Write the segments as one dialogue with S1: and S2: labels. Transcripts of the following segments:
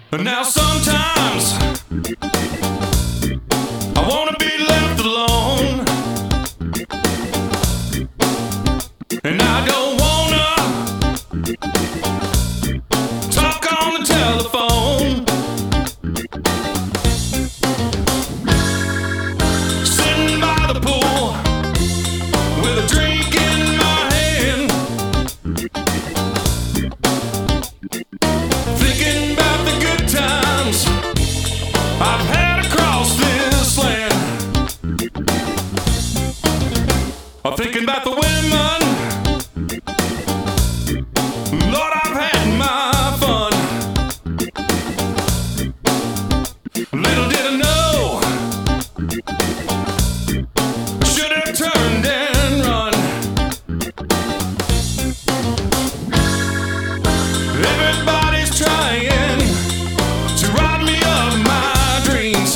S1: And now sometimes I wanna be left alone, and I don't wanna talk on the telephone. Sitting by the pool with a drink in my hand, thinking about the good times I've had across this land. I'm thinking about the women, Lord, I've had my fun. Little did I know, I should have turned and run. Everybody's trying to rob me of my dreams.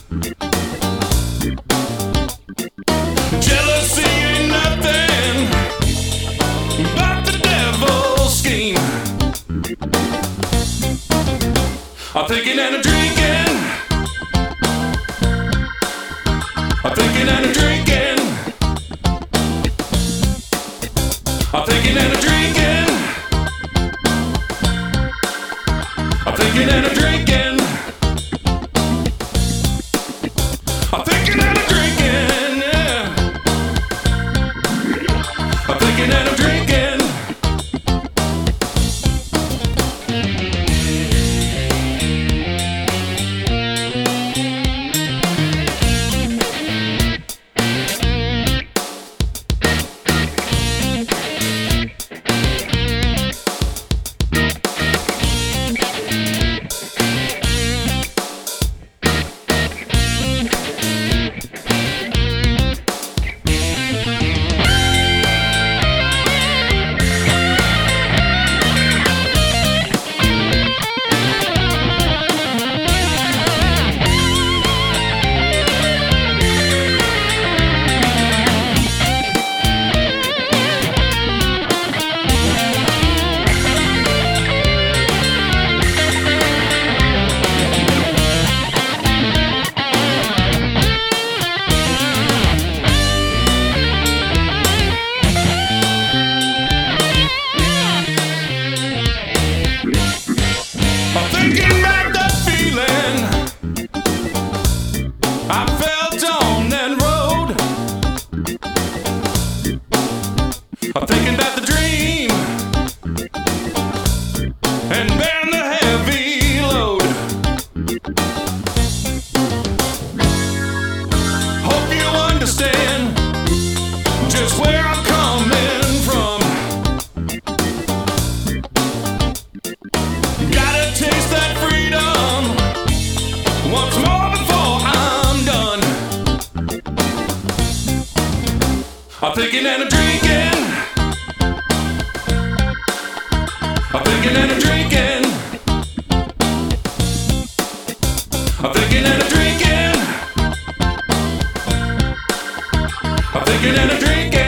S1: Jealousy ain't nothing but the devil's scheme. I'm thinking and I'm drinking, I'm thinking and I'm drinking, I'm thinking and I'm drinking, I'm thinking and I'm drinking, I'm thinking and I'm drinking, yeah. I'm thinking and I'm drinking. Thinking about that feeling I felt on that road. I'm thinking about the dream and bearing the heavy load. Hope you understand just where I'm coming from. Gotta taste that freedom once more before I'm done. I'm thinking and I'm drinking, I'm thinking and I'm drinking, I'm thinking and I'm drinking, I'm thinking and I'm drinking.